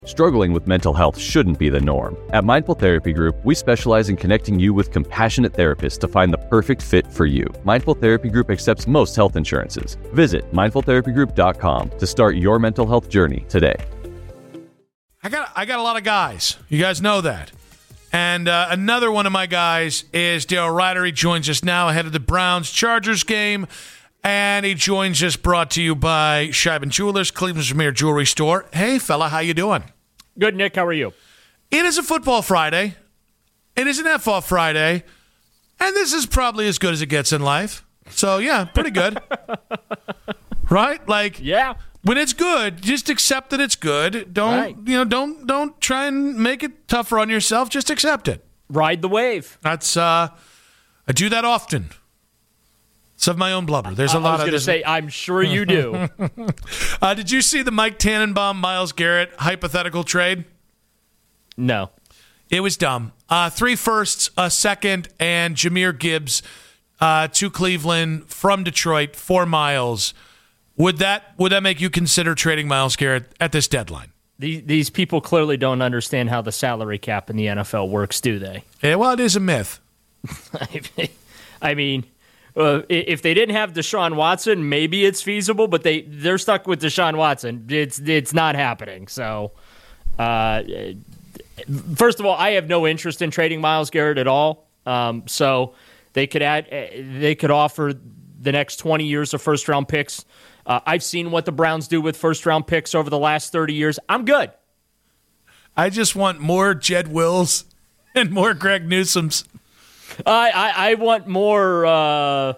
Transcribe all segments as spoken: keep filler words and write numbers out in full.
Struggling with mental health shouldn't be the norm. At Mindful Therapy Group, we specialize in connecting you with compassionate therapists to find the perfect fit for you. Mindful Therapy Group accepts most health insurances. Visit mindful therapy group dot com to start your mental health journey today. I got I got a lot of guys. You guys know that. And uh, another one of my guys is Daryl Ryder. He joins us now ahead of the Browns-Chargers game. And he joins us brought to you by Scheiben Jewelers, Cleveland's premier jewelry store. Hey, fella, how you doing? Good, Nick. How are you? It is a football Friday. It is an F off Friday. And this is probably as good as it gets in life. So, yeah, pretty good. Right? Like, yeah. When it's good, just accept that it's good. Don't, right. you know, don't don't try and make it tougher on yourself. Just accept it. Ride the wave. That's, uh, I do that often. It's of my own blubber. There's a I lot was of going to say, I'm sure you do. uh, did you see the Mike Tannenbaum, Myles Garrett hypothetical trade? No. It was dumb. Uh, three firsts, a second, and Jahmyr Gibbs uh, to Cleveland from Detroit for Myles. Would that would that make you consider trading Myles Garrett at this deadline? These, these people clearly don't understand how the salary cap in the N F L works, do they? Yeah, well, it is a myth. I mean... Uh, if they didn't have Deshaun Watson, maybe it's feasible, but they, they're stuck with Deshaun Watson. It's it's not happening. So, uh, first of all, I have no interest in trading Myles Garrett at all. Um, so they could add, they could offer the next twenty years of first-round picks. Uh, I've seen what the Browns do with first-round picks over the last thirty years. I'm good. I just want more Jed Wills and more Greg Newsoms. I, I, I want more uh,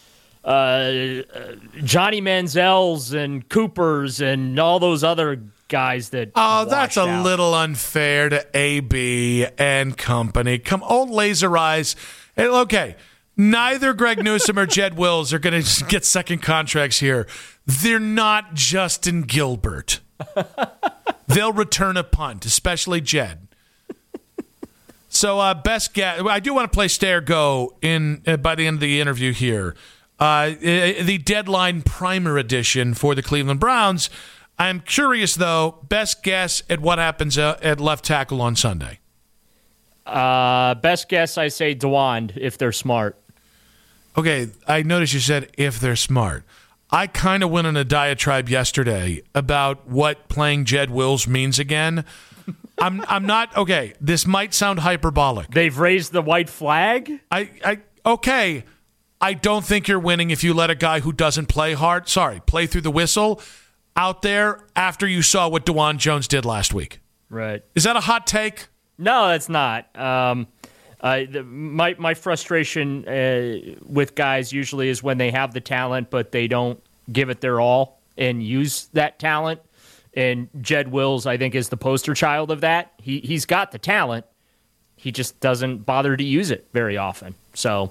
uh, Johnny Manziels and Coopers and all those other guys that. Oh, that's a out. little unfair to A B and company. Come, old laser eyes. Okay, neither Greg Newsom or Jed Wills are going to get second contracts here. They're not Justin Gilbert. They'll return a punt, especially Jed. So, uh, best guess. I do want to play Stay or Go in uh, by the end of the interview here. Uh, the deadline primer edition for the Cleveland Browns. I'm curious, though, best guess at what happens uh, at left tackle on Sunday. Uh, best guess, I say DeWand, if they're smart. Okay, I noticed you said if they're smart. I kind of went on a diatribe yesterday about what playing Jed Wills means again. I'm I'm not okay. This might sound hyperbolic. They've raised the white flag. I, I okay. I don't think you're winning if you let a guy who doesn't play hard, sorry, play through the whistle, out there after you saw what DeJuan Jones did last week. Right. Is that a hot take? No, that's not. Um, uh, the, my my frustration uh, with guys usually is when they have the talent, but they don't give it their all and use that talent. And Jed Wills, I think, is the poster child of that. He, he's got the talent. He just doesn't bother to use it very often. So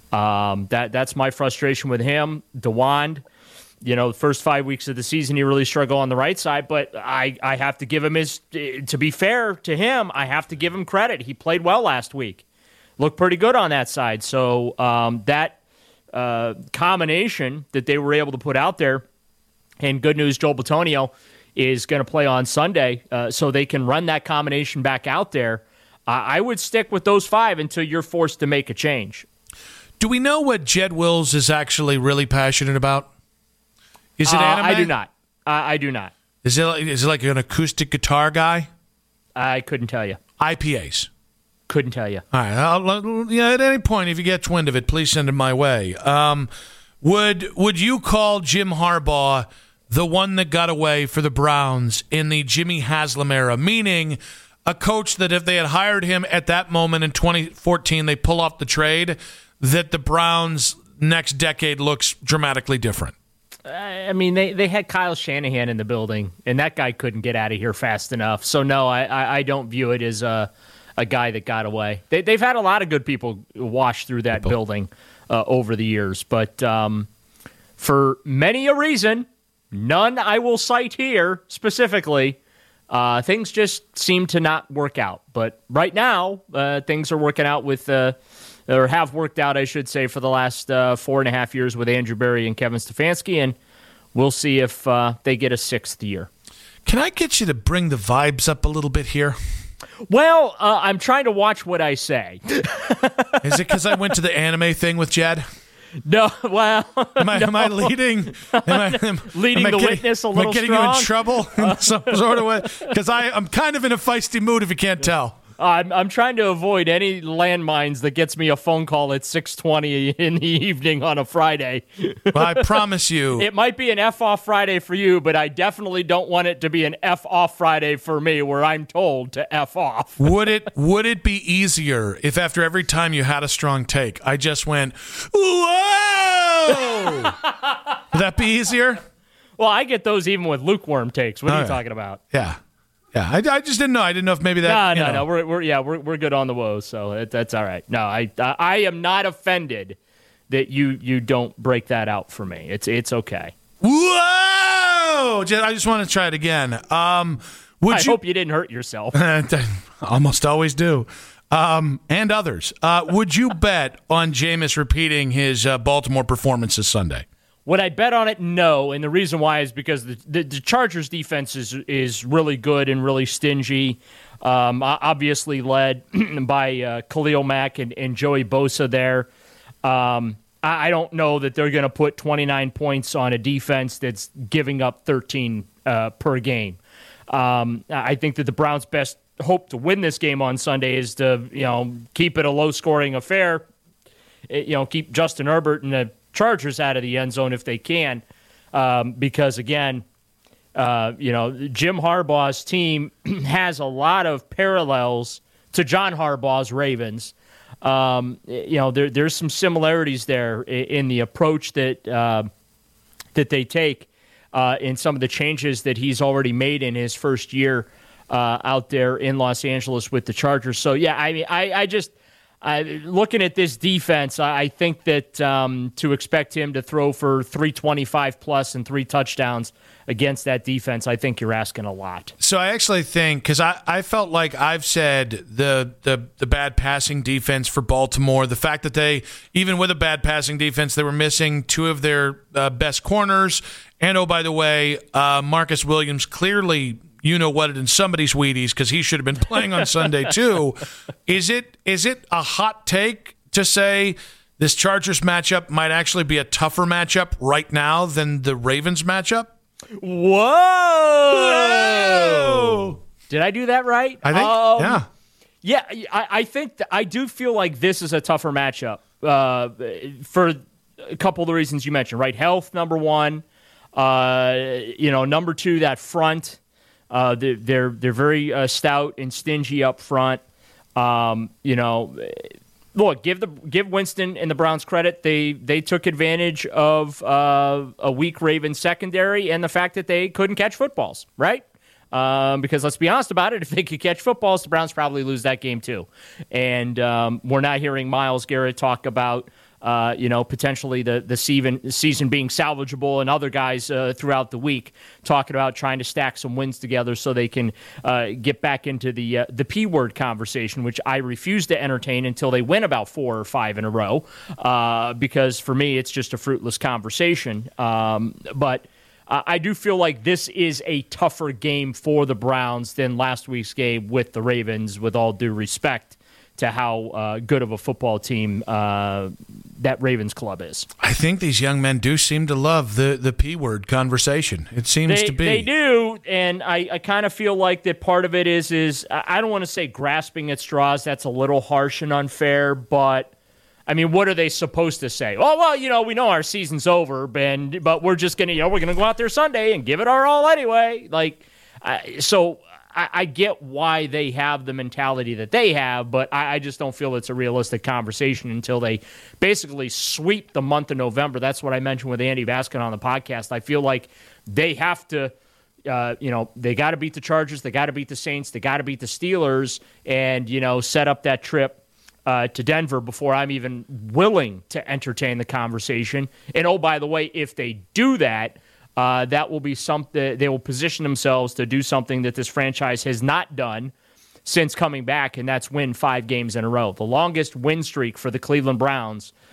um, that that's my frustration with him. DeWand, you know, the first five weeks of the season, he really struggled on the right side. But I, I have to give him his, to be fair to him, I have to give him credit. He played well last week. Looked pretty good on that side. So um, that uh, combination that they were able to put out there, and good news, Joel Bitonio is going to play on Sunday, uh, so they can run that combination back out there. Uh, I would stick with those five until you're forced to make a change. Do we know what Jed Wills is actually really passionate about? Is it uh, anime? I do not. Uh, I do not. Is it, is it like an acoustic guitar guy? I couldn't tell you. I P As? Couldn't tell you. All right. I'll, yeah, at any point, if you get wind of it, please send it my way. Um, would would you call Jim Harbaugh the one that got away for the Browns in the Jimmy Haslam era, meaning a coach that if they had hired him at that moment in twenty fourteen, they pull off the trade, that the Browns' next decade looks dramatically different? I mean, they, they had Kyle Shanahan in the building, and that guy couldn't get out of here fast enough. So, no, I, I, I don't view it as a, a guy that got away. They, they've had a lot of good people wash through that people. building uh, over the years. But um, for many a reason, none I will cite here specifically, uh, things just seem to not work out. But right now, uh, things are working out with uh, – or have worked out, I should say, for the last uh, four and a half years with Andrew Berry and Kevin Stefanski, and we'll see if uh, they get a sixth year. Can I get you to bring the vibes up a little bit here? Well, uh, I'm trying to watch what I say. Is it because I went to the anime thing with Jed? No, well, am I, no. am I leading? Am I, am, leading am I the getting, witness a am little I getting strong? you in trouble in some sort of way? Because I'm kind of in a feisty mood, if you can't tell. I'm I'm trying to avoid any landmines that gets me a phone call at six twenty in the evening on a Friday. Well, I promise you. It might be an F-off Friday for you, but I definitely don't want it to be an F-off Friday for me where I'm told to F off. Would it would it be easier if after every time you had a strong take, I just went, whoa? Would that be easier? Well, I get those even with lukewarm takes. What are All you right. talking about? Yeah. Yeah, I, I just didn't know. I didn't know if maybe that. No, no, you know. no. We're, we're yeah, we're we're good on the woes, so it, that's all right. No, I I am not offended that you you don't break that out for me. It's it's okay. Whoa! Just, I just want to try it again. Um, would I you? hope you didn't hurt yourself. Almost always do. Um, and others. Uh, would you bet on Jameis repeating his uh, Baltimore performance this Sunday? Would I bet on it? No, and the reason why is because the the, the Chargers' defense is is really good and really stingy. Um, obviously led by uh, Khalil Mack and, and Joey Bosa there. Um, I, I don't know that they're going to put twenty-nine points on a defense that's giving up thirteen uh, per game. Um, I think that the Browns' best hope to win this game on Sunday is to you know keep it a low-scoring affair. It, you know, keep Justin Herbert and the Chargers out of the end zone if they can, um, because again, uh, you know, Jim Harbaugh's team has a lot of parallels to John Harbaugh's Ravens. Um, you know, there, there's some similarities there in, in the approach that uh, that they take uh, in some of the changes that he's already made in his first year uh, out there in Los Angeles with the Chargers. So yeah, I mean, I, I just. Uh, looking at this defense, I think that um, to expect him to throw for three twenty-five plus and three touchdowns against that defense, I think you're asking a lot. So I actually think, because I, I felt like I've said the, the the bad passing defense for Baltimore, the fact that they, even with a bad passing defense, they were missing two of their uh, best corners. And oh, by the way, uh, Marcus Williams clearly, you know what, it in somebody's Wheaties because he should have been playing on Sunday too. Is it is it a hot take to say this Chargers matchup might actually be a tougher matchup right now than the Ravens matchup? Whoa! Whoa! Did I do that right? I think, um, yeah. Yeah, I, I think that I do feel like this is a tougher matchup uh, for a couple of the reasons you mentioned, right? Health, number one. Uh, you know, number two, that front. Uh, they're, they're they're very uh, stout and stingy up front. Um, you know, look, give the give Winston and the Browns credit. They they took advantage of uh, a weak Ravens secondary and the fact that they couldn't catch footballs, right? Um, because let's be honest about it, if they could catch footballs, the Browns probably lose that game too. And um, we're not hearing Myles Garrett talk about Uh, you know, potentially the the season, season being salvageable, and other guys uh, throughout the week talking about trying to stack some wins together so they can uh, get back into the uh, the P word conversation, which I refuse to entertain until they win about four or five in a row, uh, because for me it's just a fruitless conversation. Um, but uh, I do feel like this is a tougher game for the Browns than last week's game with the Ravens, with all due respect to how uh, good of a football team uh, that Ravens club is. I think these young men do seem to love the, the P word conversation. It seems they, to be. They do, and I, I kind of feel like that part of it is, is I don't want to say grasping at straws. That's a little harsh and unfair, but, I mean, what are they supposed to say? Oh, well, you know, we know our season's over, Ben, but we're just going to, you know, we're going to go out there Sunday and give it our all anyway. Like, uh, so... I, I get why they have the mentality that they have, but I, I just don't feel it's a realistic conversation until they basically sweep the month of November. That's what I mentioned with Andy Baskin on the podcast. I feel like they have to, uh, you know, they got to beat the Chargers, they got to beat the Saints, they got to beat the Steelers, and, you know, set up that trip uh, to Denver before I'm even willing to entertain the conversation. And, oh, by the way, if they do that, Uh, that will be something. They will position themselves to do something that this franchise has not done since coming back, and that's win five games in a row. The longest win streak for the Cleveland Browns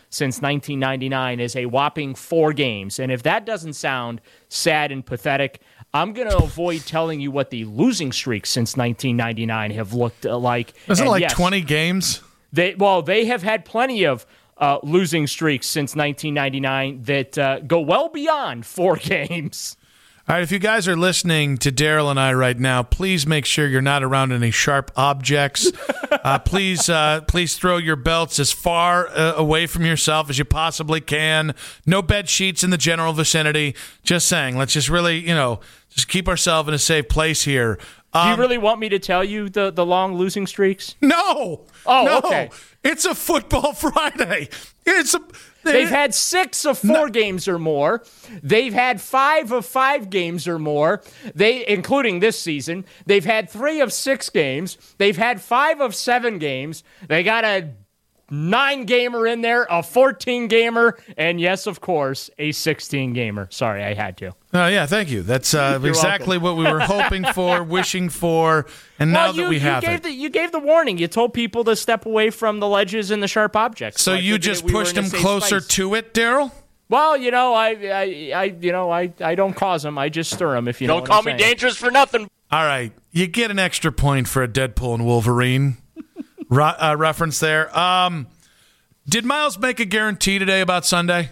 since nineteen ninety-nine is a whopping four games. And if that doesn't sound sad and pathetic, I'm going to avoid telling you what the losing streaks since nineteen ninety-nine have looked like. Isn't it like yes, twenty games? They well, they have had plenty of uh, losing streaks since nineteen ninety-nine that uh, go well beyond four games. All right, if you guys are listening to Daryl and I right now, please make sure you're not around any sharp objects. uh, please, uh, please throw your belts as far uh, away from yourself as you possibly can. No bed sheets in the general vicinity. Just saying, let's just really, you know, just keep ourselves in a safe place here. Um, Do you really want me to tell you the, the long losing streaks? No. Oh, no. okay. It's a football Friday. It's a. They've had six of four no. games or more. They've had five of five games or more. They, including this season. They've had three of six games. They've had five of seven games. They got a nine-gamer in there, a fourteen-gamer, and yes, of course, a sixteen-gamer. Sorry, I had to. Oh, yeah, thank you. That's uh, exactly what we were hoping for, wishing for, and well, now you, that we you have gave it. The, you gave the warning. You told people to step away from the ledges and the sharp objects. So, so you just we pushed them closer space. to it, Daryl? Well, you know, I, I, I, you know, I, I don't cause them. I just stir them. If you don't know call what me I'm saying. dangerous for nothing. All right, you get an extra point for a Deadpool and Wolverine Ro- uh, reference there. Um, did Miles make a guarantee today about Sunday?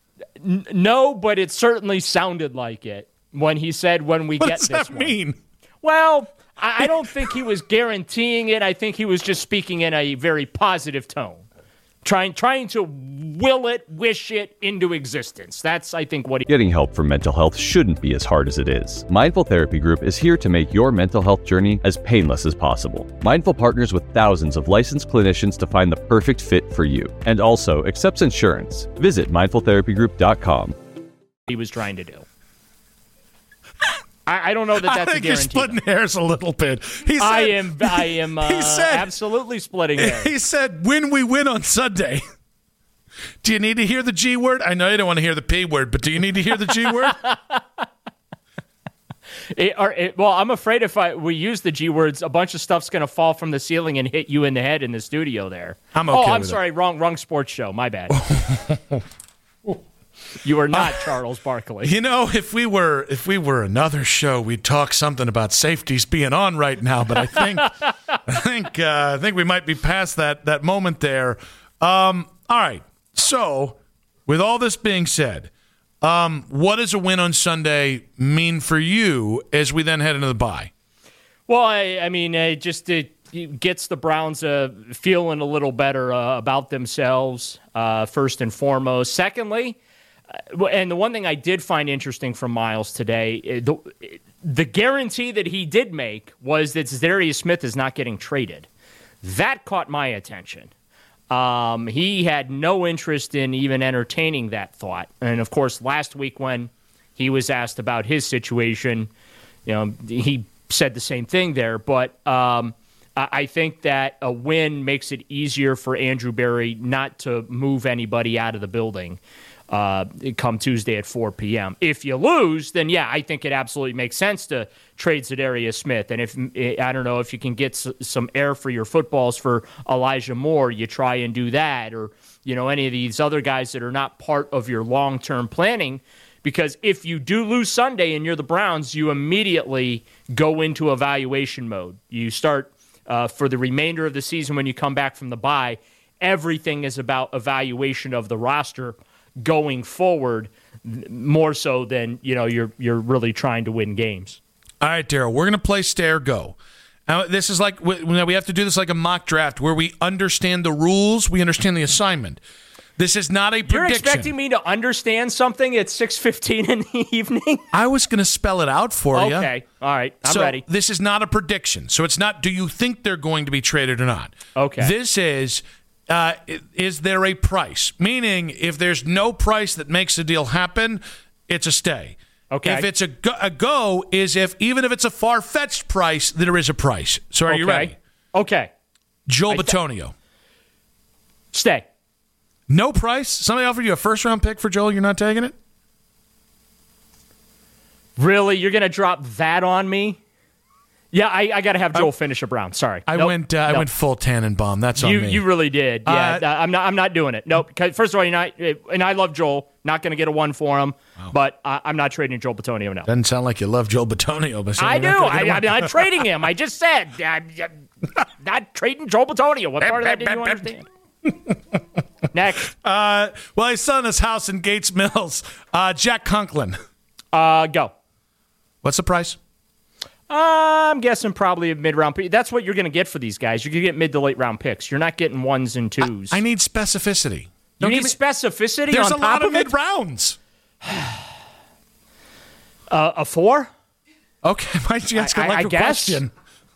N- no, but it certainly sounded like it when he said, "When we what get does this that one." mean? Well, I, I don't think he was guaranteeing it. I think he was just speaking in a very positive tone. Trying trying to will it, wish it into existence. That's, I think, what he... Getting help for mental health shouldn't be as hard as it is. Mindful Therapy Group is here to make your mental health journey as painless as possible. Mindful partners with thousands of licensed clinicians to find the perfect fit for you, and also accepts insurance. Visit mindful therapy group dot com. He was trying to do. I, I don't know that that's I think a guarantee. you're splitting hairs a little bit. He said, I am, I am uh, he said, absolutely splitting hairs. He said, when we win on Sunday. Do you need to hear the G word? I know you don't want to hear the P word, but do you need to hear the G word? It, or it, well, I'm afraid if I we use the G words, a bunch of stuff's going to fall from the ceiling and hit you in the head in the studio there. I'm okay Oh, I'm with sorry. it. Wrong wrong sports show. My bad. You are not uh, Charles Barkley. You know, if we were if we were another show, we'd talk something about safeties being on right now. But I think I think uh, I think we might be past that that moment there. Um, all right. So, with all this being said, um, what does a win on Sunday mean for you as we then head into the bye? Well, I, I mean, it just it, it gets the Browns uh, feeling a little better uh, about themselves, uh, first and foremost. Secondly, uh, and the one thing I did find interesting from Miles today, uh, the, the guarantee that he did make was that Za'Darius Smith is not getting traded. That caught my attention. Um, he had no interest in even entertaining that thought. And, of course, last week when he was asked about his situation, you know, he said the same thing there. But um, I think that a win makes it easier for Andrew Berry not to move anybody out of the building uh, come Tuesday at four p.m. If you lose, then, yeah, I think it absolutely makes sense to trade Za'Darius Smith. And if I don't know if you can get some air for your footballs for Elijah Moore, you try and do that, or you know any of these other guys that are not part of your long-term planning. Because if you do lose Sunday and you're the Browns, you immediately go into evaluation mode. You start uh, for the remainder of the season when you come back from the bye. Everything is about evaluation of the roster going forward, more so than you know you're you're really trying to win games. All right, Daryl, we're going to play Stare Go. Now, this is like we have to do this like a mock draft where we understand the rules, we understand the assignment. This is not a prediction. You're expecting me to understand something at six fifteen in the evening? I was going to spell it out for you. Okay, all right, I'm so ready. This is not a prediction. So it's not, do you think they're going to be traded or not? Okay. This is, uh, is there a price? Meaning, if there's no price that makes the deal happen, it's a stay. Okay. If it's a go, a go is if, even if it's a far-fetched price, there is a price. So are okay. you ready? Okay. Joel th- Bitonio. Stay. No price? Somebody offered you a first-round pick for Joel, you're not taking it? Really? You're going to drop that on me? Yeah, I, I got to have Joel I, finish a Brown. Sorry, I nope, went. Uh, nope. I went full Tannenbaum. That's on you. me. You really did. Yeah, uh, I'm not. I'm not doing it. Nope. First of all, you're not. And I love Joel. Not going to get a one for him. Wow. But I, I'm not trading Joel Bitonio now. Doesn't sound like you love Joel Bitonio. But I do. I, I'm not trading him. I just said I'm, I'm not trading Joel Bitonio. What part of that did you understand? Next. Uh, well, he's selling his house in Gates Mills. Uh, Jack Conklin. Uh, go. What's the price? Uh, I'm guessing probably a mid-round pick. That's what you're going to get for these guys. You're going to get mid to late-round picks. You're not getting ones and twos. I, I need specificity. Don't you need me, specificity There's on a lot top of mid-rounds. uh, a four? Okay, why did you ask I, like I, a I question?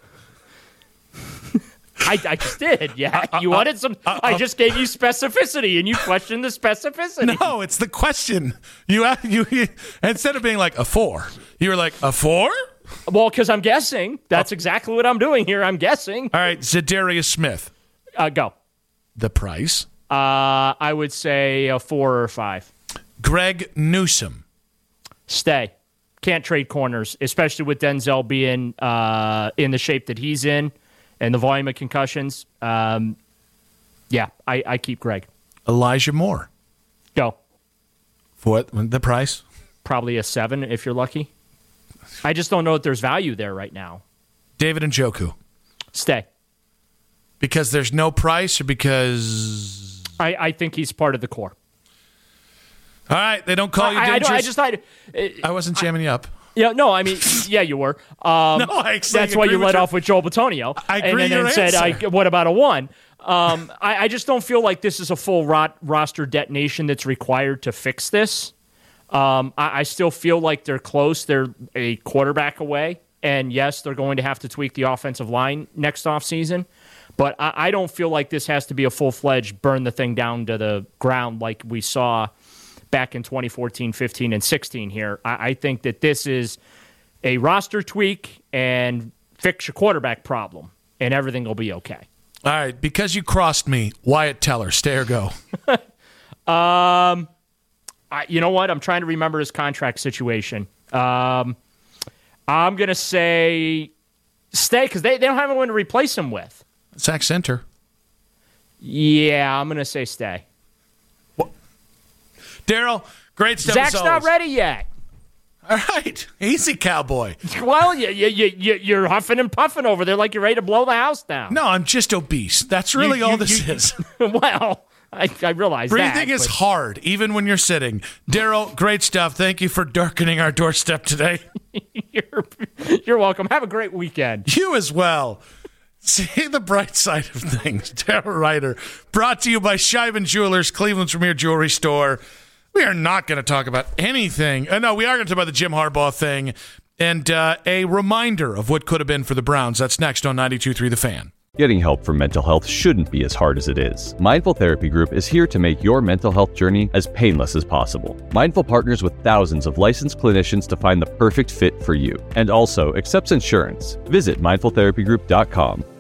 I, I just did, yeah. You uh, wanted some. Uh, uh, I just gave you specificity, and you questioned the specificity. No, it's the question. You, you, you instead of being like a four, you were like a four. Well, because I'm guessing. That's oh. exactly what I'm doing here. I'm guessing. All right, Zadarius Smith. Uh, go. The price? Uh, I would say a four or a five. Greg Newsome. Stay. Can't trade corners, especially with Denzel being uh, in the shape that he's in and the volume of concussions. Um, yeah, I, I keep Greg. Elijah Moore. Go. For what? The price? Probably a seven if you're lucky. I just don't know if there's value there right now. David Njoku. Stay. Because there's no price or because... I, I think he's part of the core. All right, they don't call you I, dangerous. I, I just I, I wasn't jamming I, you up. Yeah, no, I mean, yeah, you were. Um, no, I that's why you led your, off with Joel Bitonio. I agree. And then, your then said, I, "What about a one?" Um, I, I just don't feel like this is a full rot, roster detonation that's required to fix this. Um, I, I still feel like they're close. They're a quarterback away, and yes, they're going to have to tweak the offensive line next offseason. But I, I don't feel like this has to be a full-fledged burn the thing down to the ground like we saw back in twenty fourteen, fifteen, and sixteen here. I, I think that this is a roster tweak and fix your quarterback problem, and everything will be okay. All right, because you crossed me, Wyatt Teller, stay or go? um, I, you know what? I'm trying to remember his contract situation. Um, I'm going to say stay because they, they don't have anyone to replace him with. Zach Center. Yeah, I'm going to say stay. Daryl, great stuff. Zach's not ready yet. All right. Easy, cowboy. Well, you, you, you, you're huffing and puffing over there like you're ready to blow the house down. No, I'm just obese. That's really you, all you, this you, is. Well, I, I realize Breathing that. Breathing is but... hard, even when you're sitting. Daryl, great stuff. Thank you for darkening our doorstep today. you're, you're welcome. Have a great weekend. You as well. See the bright side of things. Daryl Ryder, brought to you by Scheiben Jewelers, Cleveland's premier jewelry store. We are not going to talk about anything. Uh, no, we are going to talk about the Jim Harbaugh thing and uh, a reminder of what could have been for the Browns. That's next on ninety-two point three The Fan. Getting help for mental health shouldn't be as hard as it is. Mindful Therapy Group is here to make your mental health journey as painless as possible. Mindful partners with thousands of licensed clinicians to find the perfect fit for you and also accepts insurance. Visit mindful therapy group dot com.